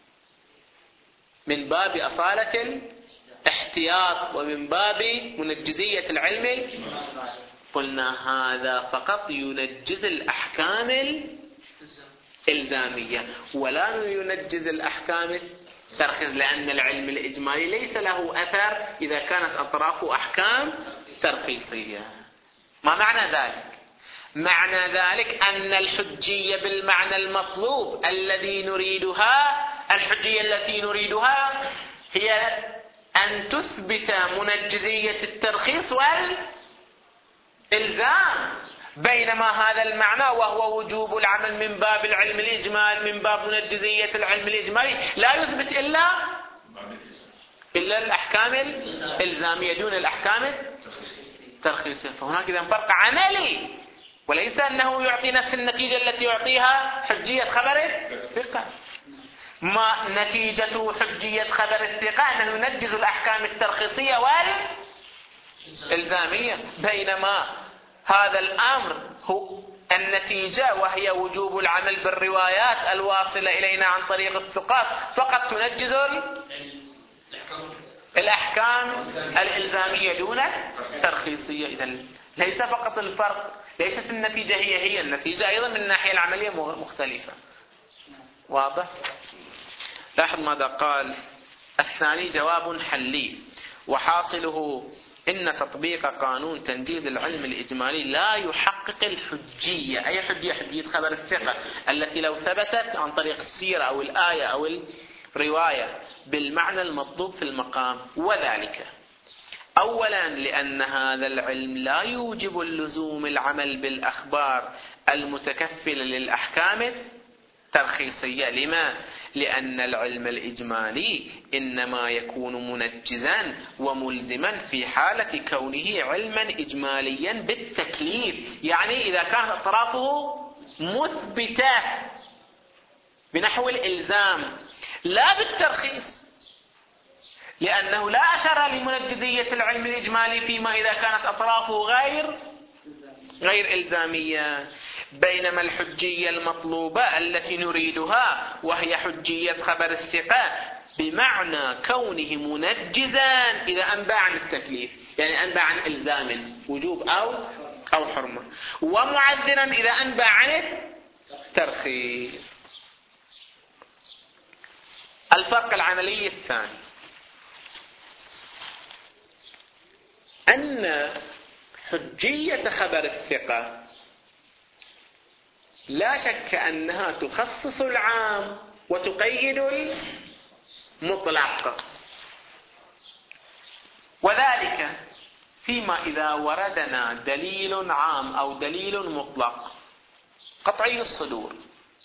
من باب أصالة الاحتياط ومن باب منجزية العلم، قلنا هذا فقط ينجز الأحكام الإلزامية ولا ينجز الأحكام الترخيص، لأن العلم الإجمالي ليس له أثر إذا كانت أطرافه أحكام ترخيصية. ما معنى ذلك؟ معنى ذلك أن الحجية بالمعنى المطلوب الذي نريدها، الحجية التي نريدها هي أن تثبت منجزية الترخيص والإلزام، بينما هذا المعنى وهو وجوب العمل من باب العلم الإجمال من باب منجزية العلم الإجمالي لا يثبت إلا إلا الأحكام الإلزامية دون الأحكام الترخيصية. فهناك إذن فرق عملي، وليس أنه يعطي نفس النتيجة التي يعطيها حجية خبر الثقة. ما نتيجة حجية خبر الثقة أنه ينجز الأحكام الترخيصية والإلزامية، بينما هذا الأمر هو النتيجة وهي وجوب العمل بالروايات الواصلة إلينا عن طريق الثقات فقط تنجز الأحكام الإلزامية دون الترخيصية. إذن ليس فقط الفرق، ليست النتيجة هي هي، النتيجة أيضا من الناحية العملية مختلفة. واضح؟ لاحظ ماذا قال الثاني: جواب حلي وحاصله إن تطبيق قانون تنجيز العلم الإجمالي لا يحقق الحجية. أي حجية؟ حجية خبر الثقة التي لو ثبتت عن طريق السيرة أو الآية أو الرواية بالمعنى المطلوب في المقام، وذلك أولا لأن هذا العلم لا يوجب اللزوم العمل بالأخبار المتكفلة للأحكام الترخيصية. لما؟ لأن العلم الإجمالي إنما يكون منجزا وملزما في حالة كونه علما إجماليا بالتكليف، يعني إذا كانت أطرافه مثبتة بنحو الإلزام لا بالترخيص، لأنه لا أثر لمنجزية العلم الإجمالي فيما إذا كانت أطرافه غير غير إلزامية. بينما الحجية المطلوبة التي نريدها وهي حجية خبر الثقة بمعنى كونه منجزا إذا أنبى عن التكليف، يعني أنبى عن إلزام وجوب أو أو حرمة، ومعذرا إذا أنبى عن الترخيص. الفرق العملي الثاني أن حجية خبر الثقة لا شك أنها تخصص العام وتقيد المطلق، وذلك فيما إذا وردنا دليل عام أو دليل مطلق قطعي الصدور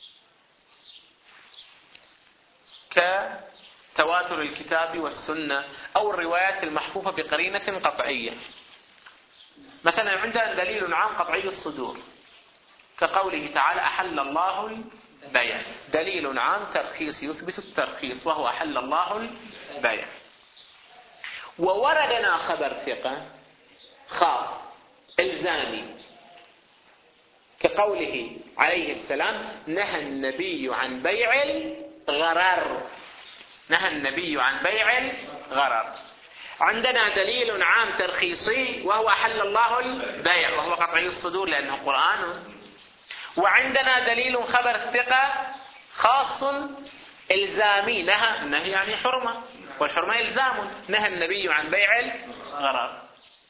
كتواتر الكتاب والسنة أو الروايات المحفوفة بقرينة قطعية. مثلا عندنا دليل عام قطعي الصدور كقوله تعالى أحل الله البيع، دليل عام ترخيص يثبت الترخيص وهو أحل الله البيع. ووردنا خبر ثقة خاص إلزامي كقوله عليه السلام نهى النبي عن بيع الغرر، نهى النبي عن بيع الغرر. عندنا دليل عام ترخيصي وهو أحل الله البيع وهو قطعي الصدور لأنه قرآن. وعندنا دليل خبر الثقة خاص إلزامي، نهى، النهي يعني حرمة والحرمة إلزام، نهى النبي عن بيع الغرر.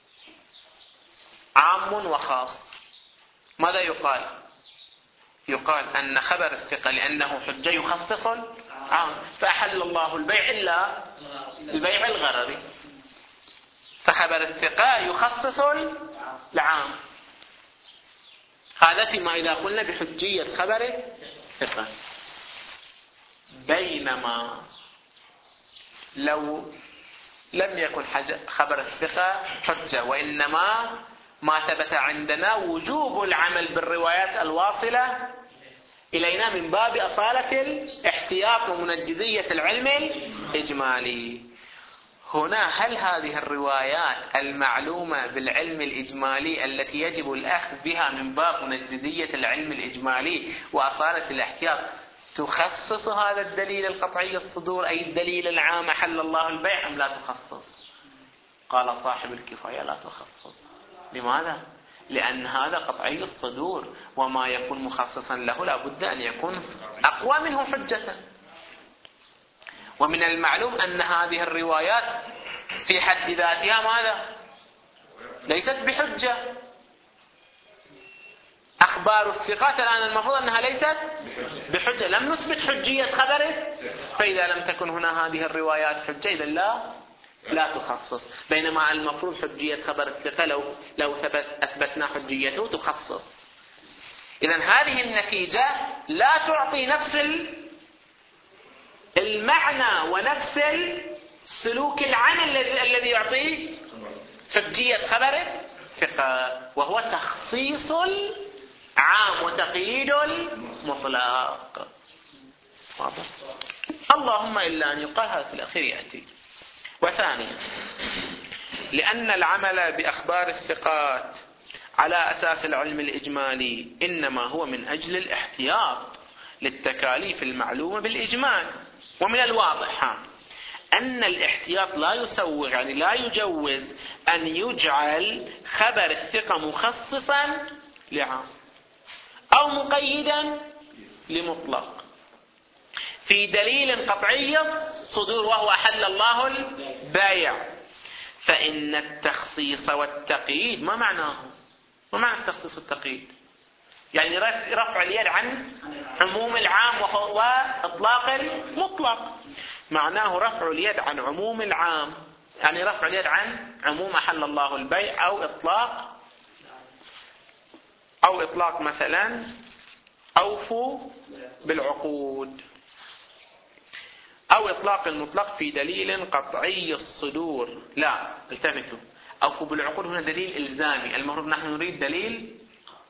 عام وخاص. ماذا يقال؟ يقال أن خبر الثقة لأنه حجة يخصص عام، فأحل الله البيع إلا البيع الغرري، فخبر الثقة يخصص العام. هذا فيما إذا قلنا بحجية خبر الثقة. بينما لو لم يكن خبر الثقة حجة، وإنما ما ثبت عندنا وجوب العمل بالروايات الواصلة إلينا من باب أصالة الاحتياط ومنجزية العلم الإجمالي. هنا هل هذه الروايات المعلومة بالعلم الإجمالي التي يجب الأخذ بها من باب منجزية العلم الإجمالي وأصالة الاحتياط تخصص هذا الدليل القطعي الصدور أي الدليل العام أحل الله البيع أم لا تخصص؟ قال صاحب الكفاية لا تخصص. لماذا؟ لأن هذا قطعي الصدور، وما يكون مخصصا له لا بد أن يكون أقوى منه حجة. ومن المعلوم أن هذه الروايات في حد ذاتها ماذا؟ ليست بحجة. أخبار الثقات الآن المفروض أنها ليست بحجة، لم نثبت حجية خبره، فإذا لم تكن هنا هذه الروايات حجة إذا لا لا تخصص. بينما المفروض حجية خبر الثقة لو لو ثبت أثبتنا حجيته تخصص. إذن هذه النتيجة لا تعطي نفس المعنى ونفس السلوك العام الذي يعطي حجية خبر الثقة، وهو تخصيص العام وتقييد المطلق. واضح؟ اللهم إلا أن يقال هذا في الأخير يأتي. وثانيا، لأن العمل بأخبار الثقات على أساس العلم الإجمالي إنما هو من أجل الاحتياط للتكاليف المعلومة بالإجمال. ومن الواضح أن الاحتياط لا يسوغ يعني لا يجوز أن يجعل خبر الثقة مخصصا لعام أو مقيدا لمطلق في دليل قطعي الصدور وهو أحل الله البيع. فإن التخصيص والتقييد ما معناه؟ ما معنى التخصيص والتقييد؟ يعني رفع اليد عن عموم العام وإطلاق المطلق. معناه رفع اليد عن عموم العام، يعني رفع اليد عن عموم أحل الله البيع أو إطلاق أو إطلاق مثلا أوفوا بالعقود، أو إطلاق المطلق في دليل قطعي الصدور. لا، التفتوا، أوفوا بالعقود هنا دليل إلزامي، المفروض نحن نريد دليل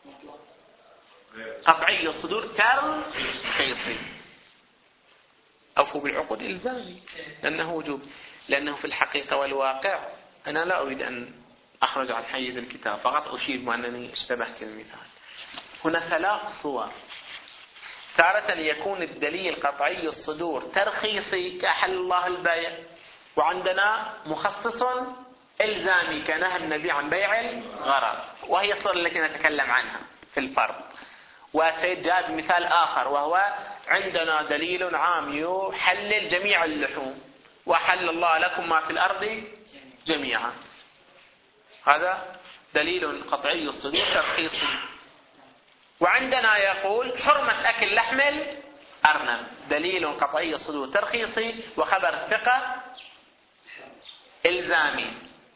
قطعي الصدور ترخيصي. أوفوا بالعقود إلزامي لأنه وجوب، لأنه في الحقيقة والواقع أنا لا أريد أن أخرج عن حيز الكتاب، فقط أشير بأنني اشتبهت المثال. هنا ثلاث صور. تارة يكون الدليل قطعي الصدور ترخيصي كأحل الله البيع، وعندنا مخصص إلزامي كنهى النبي عن بيع الغرض، وهي الصورة التي نتكلم عنها في الفرق. وسيد جاء بمثال آخر وهو عندنا دليل عام يحلل جميع اللحوم وحل الله لكم ما في الأرض جميعا، هذا دليل قطعي الصدور ترخيصي. وعندنا يقول حرمة أكل لحم الأرنب، دليل قطعي الصدور ترخيصي وخبر الثقة إلزامي.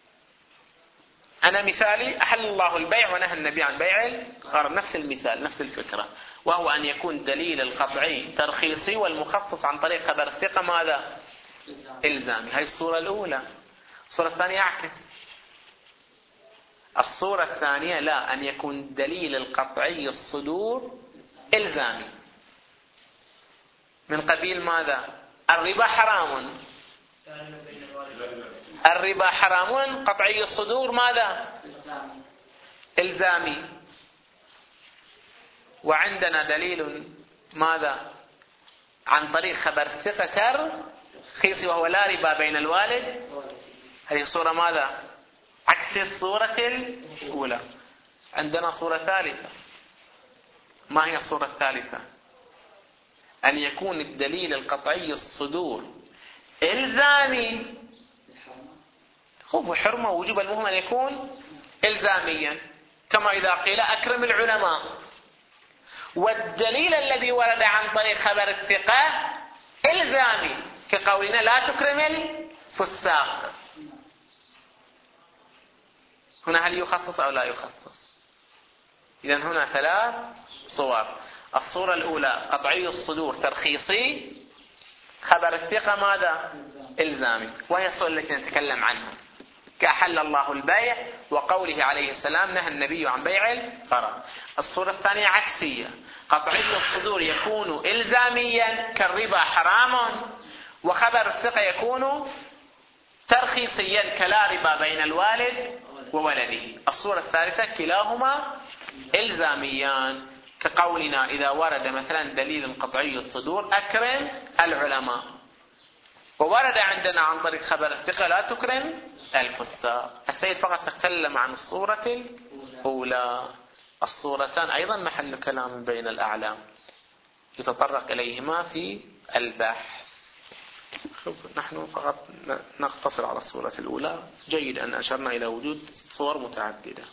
أنا مثالي أحل الله البيع ونهى النبي عن بيع الغرض، نفس المثال نفس الفكرة، وهو أن يكون دليل القطعي ترخيصي والمخصص عن طريق خبر الثقة ماذا؟ إلزامي. هاي الصورة الأولى. الصورة الثانية عكس. الصورة الثانية لا، أن يكون دليل القطعي الصدور إلزامي من قبيل ماذا؟ الربا حرام، الربا حرام قطعي الصدور ماذا؟ إلزامي. وعندنا دليل ماذا؟ عن طريق خبر الثقة ترخيصي وهو لا ربا بين الوالد. هذه صورة ماذا؟ عكس الصورة الأولى. عندنا صورة ثالثة. ما هي الصورة الثالثة؟ أن يكون الدليل القطعي الصدور إلزامي، هو حرمة وجوب، المهم أن يكون إلزاميا، كما إذا قيل أكرم العلماء، والدليل الذي ورد عن طريق خبر الثقة إلزامي كقولنا لا تكرم الفساق. هنا هل يخصص أو لا يخصص؟ إذن هنا ثلاث صور. الصورة الأولى قطعي الصدور ترخيصي، خبر الثقة ماذا؟ إلزامي، وهي الصورة التي نتكلم عنها، كأحل الله البيع وقوله عليه السلام نهى النبي عن بيع الغرر. الصورة الثانية عكسية، قطعي الصدور يكون إلزاميا كالربا حرام، وخبر الثقة يكون ترخيصيا كلا ربا بين الوالد وولده. الصورة الثالثة كلاهما إلزاميان كقولنا إذا ورد مثلا دليل قطعي الصدور أكرم العلماء، وورد عندنا عن طريق خبر الثقة لا تكرم الفساق. السيد فقط تكلم عن الصورة الأولى. الصورتان أيضا محل كلام بين الأعلام يتطرق إليهما في البحث. نحن فقط نقتصر على الصورة الأولى. جيد أن أشرنا إلى وجود صور متعددة.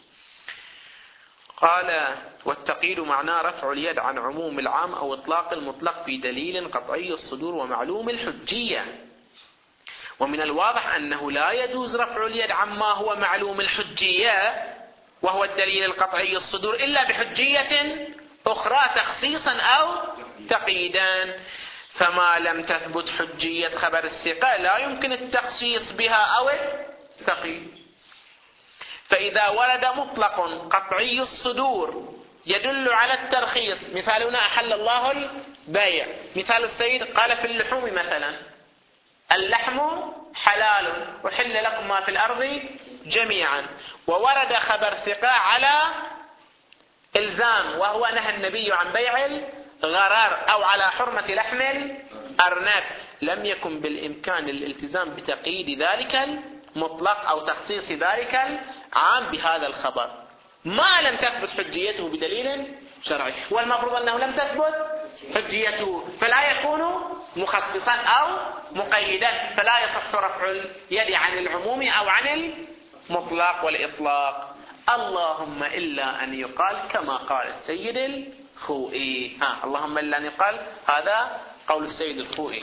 قال والتقييد معناه رفع اليد عن عموم العام أو إطلاق المطلق في دليل قطعي الصدور ومعلوم الحجية. ومن الواضح أنه لا يجوز رفع اليد عما هو معلوم الحجية وهو الدليل القطعي الصدور إلا بحجية أخرى تخصيصا أو تقييدا. فما لم تثبت حجية خبر الثقة لا يمكن التخصيص بها أو التقييد. فإذا ورد مطلق قطعي الصدور يدل على الترخيص، مثالنا أحل الله البيع، مثال السيد قال في اللحوم مثلا اللحم حلال وحل لكم ما في الأرض جميعا، وورد خبر ثقة على إلزام وهو نهى النبي عن بيع الغرار أو على حرمة لحم الأرنب، لم يكن بالإمكان الالتزام بتقييد ذلك المطلق أو تخصيص ذلك العام بهذا الخبر ما لم تثبت حجيته بدليل شرعي، والمفروض أنه لم تثبت حجيته فلا يكون مخصصا أو مقيدا، فلا يصح رفع اليد عن العموم أو عن المطلق والإطلاق، اللهم إلا أن يقال كما قال السيد الخوئي. ها اللهم إلا أن يقال، هذا قول السيد الخوئي.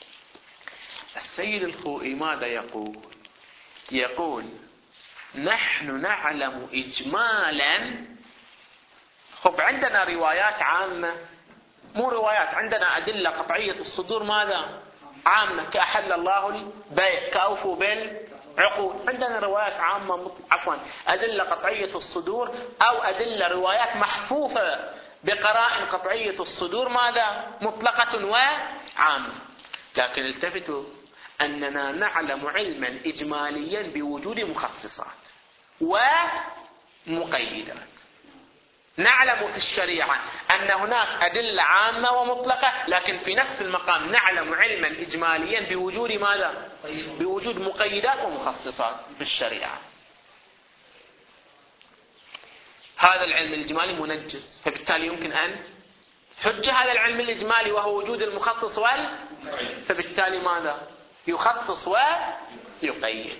السيد الخوئي ماذا يقول؟ يقول نحن نعلم إجمالا، خب عندنا روايات عامة، مو روايات، عندنا أدلة قطعية الصدور ماذا؟ عامة، كأحل الله البيع، كأوفوا بالعقود، عندنا روايات عامة، عفوا أدلة قطعية الصدور أو أدلة روايات محفوفة بقرائن قطعية الصدور ماذا؟ مطلقة وعامة. لكن التفتوا أننا نعلم علما إجماليا بوجود مخصصات ومقيدات. نعلم في الشريعة أن هناك أدلة عامة ومطلقة، لكن في نفس المقام نعلم علما إجماليا بوجود ماذا؟ بوجود مقيدات ومخصصات في الشريعة. هذا العلم الإجمالي منجز، فبالتالي يمكن أن حج هذا العلم الإجمالي وهو وجود المخصص وال فبالتالي ماذا؟ يخصص ويقيد،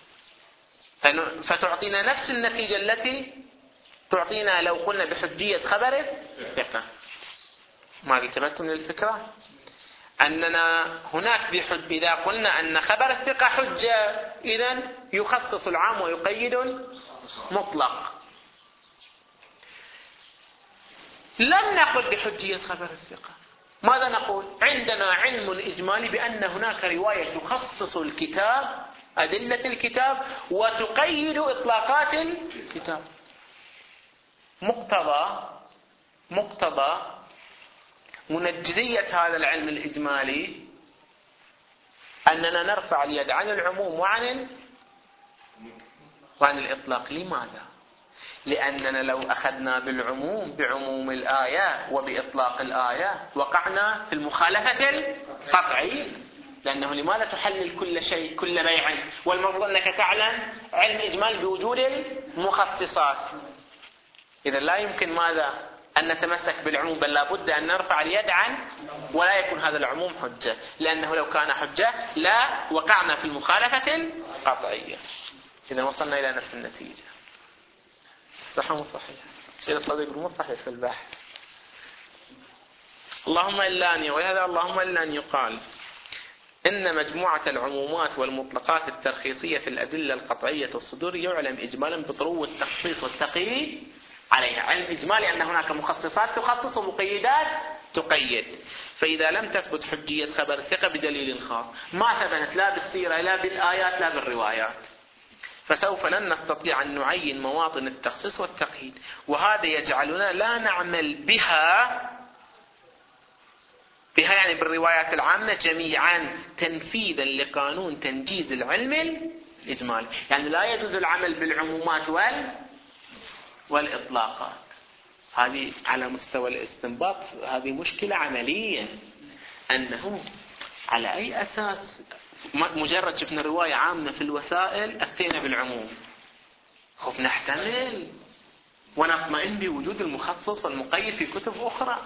فتعطينا نفس النتيجة التي تعطينا لو قلنا بحجية خبر الثقة. ما التفتتم للفكرة؟ أننا هناك بحج، إذا قلنا أن خبر الثقة حجة إذن يخصص العام ويقيد المطلق. لم نقل بحجية خبر الثقة، ماذا نقول؟ عندنا علم إجمالي بأن هناك رواية تخصص الكتاب، أدلة الكتاب، وتقيد إطلاقات الكتاب. مقتضى مقتضى منجزية هذا العلم الإجمالي أننا نرفع اليد عن العموم وعن وعن الإطلاق. لماذا؟ لأننا لو أخذنا بالعموم بعموم الآية وبإطلاق الآية وقعنا في المخالفة القطعية، لأنه لماذا تحلل كل شيء كل بيع والمفروض أنك تعلم علم إجمال بوجود المخصصات؟ إذا لا يمكن ماذا؟ أن نتمسك بالعموم، بل لابد أن نرفع اليد عن ولا يكون هذا العموم حجة، لأنه لو كان حجة لا وقعنا في المخالفة القطعية. إذا وصلنا إلى نفس النتيجة. صح مو صحيح؟ سيد الصديق مو صحيح في البحث. اللهم إلا أن ولهذا اللهم إلا أن يقال إن مجموعة العمومات والمطلقات الترخيصية في الأدلة القطعية الصدور يعلم إجمالا بطرو التخصيص والتقييد عليها. علم إجمالي أن هناك مخصصات تخصص ومقيدات تقيد. فإذا لم تثبت حجية خبر الثقة بدليل خاص ما ثبتت لا بالسيرة لا بالآيات لا بالروايات، فسوف لن نستطيع أن نعين مواطن التخصيص والتقييد، وهذا يجعلنا لا نعمل بها بها يعني بالروايات العامة جميعا تنفيذا لقانون تنجيز العلم الإجمالي. يعني لا يجوز العمل بالعمومات وال والإطلاقات. هذه على مستوى الاستنباط هذه مشكلة عملية، أنه على أي أساس مجرد شفنا رواية عامة في الوسائل أتينا بالعموم؟ خب نحتمل ونطمئن بوجود المخصص والمقيد في كتب أخرى.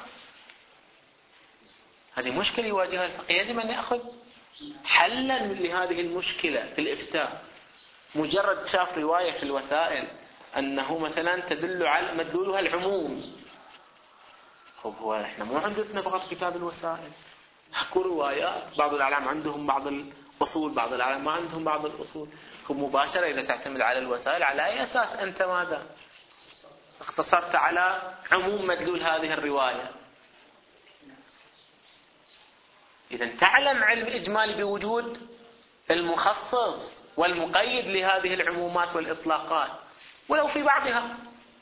هذه مشكلة يواجهها الفقيه، يجب أن يأخذ حلا لهذه المشكلة في الإفتاء. مجرد شاف رواية في الوسائل أنه مثلا تدل على مدلولها العموم، خب هو إحنا مو عندنا فقط كتاب الوسائل، حكوا روايات، بعض الأعلام عندهم بعض الأصول، بعض الأعلام ما عندهم بعض الأصول. خب مباشرة إذا تعتمد على الوسائل على أي أساس أنت ماذا اقتصرت على عموم مدلول هذه الرواية؟ إذا تعلم علم إجمالي بوجود المخصص والمقيد لهذه العمومات والإطلاقات ولو في بعضها.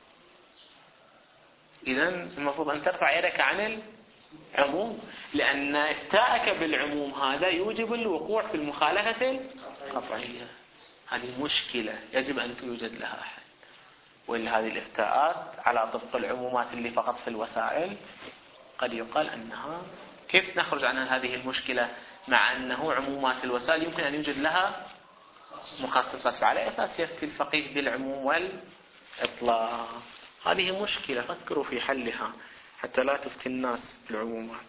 إذا المفروض أن ترفع يدك عن العموم، لأن إفتاءك بالعموم هذا يوجب الوقوع في المخالفة القطعية. هذه مشكلة يجب أن يوجد لها حل. وإلا هذه الإفتاءات على طبق العمومات اللي فقط في الوسائل قد يقال أنها كيف نخرج عن هذه المشكلة مع أنه عمومات الوسائل يمكن أن يوجد لها مخصصات، فعلى أساس يفتي الفقيه بالعموم والإطلاق. هذه مشكلة فكروا في حلها حتى لا تفتي الناس بالعمومات.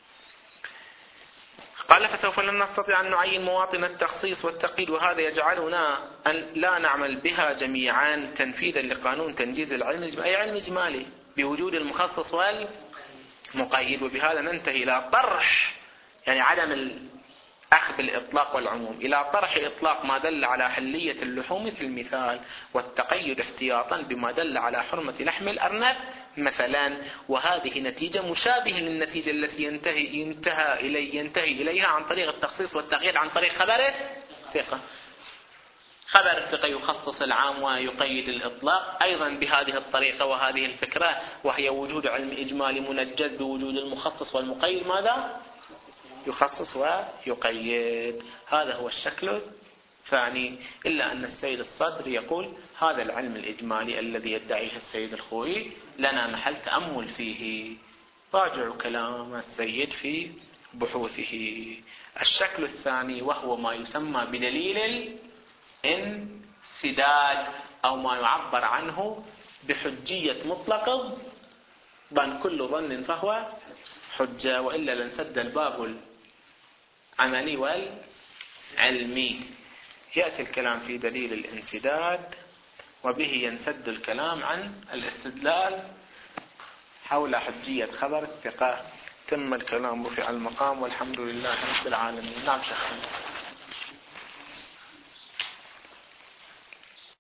قال فسوف لن نستطيع أن نعين مواطن التخصيص والتقييد، وهذا يجعلنا أن لا نعمل بها جميعا تنفيذا لقانون تنجيز العلم الإجمالي، أي علم إجمالي بوجود المخصص والمقيد. وبهذا ننتهي إلى طرح يعني عدم الأخذ بالإطلاق والعموم، إلى طرح إطلاق ما دل على حلية اللحوم في المثال، والتقيد احتياطا بما دل على حرمة لحم الأرنب مثلا. وهذه نتيجة مشابهة للنتيجة التي ينتهي ينتهى إلي ينتهي إليها عن طريق التخصيص والتقييد عن طريق خبر الثقة. خبر الثقة يخصص العام ويقيد الإطلاق أيضا بهذه الطريقة وهذه الفكرة، وهي وجود علم إجمالي منجد بوجود المخصص والمقيد ماذا؟ يخصص ويقيد. هذا هو الشكل الثاني. إلا أن السيد الصدر يقول هذا العلم الإجمالي الذي يدعيه السيد الخوئي لنا محل تأمل فيه، راجعوا كلام السيد في بحوثه. الشكل الثاني وهو ما يسمى بدليل الانسداد، أو ما يعبر عنه بحجية مطلق الظن، كل ظن فهو حجة، وإلا لنسد الباب العملي والعلمي. يأتي الكلام في دليل الانسداد، وبه ينسد الكلام عن الاستدلال حول حجية خبر الثقة. تم الكلام رفع المقام والحمد لله رب العالمين. نعم شيخ.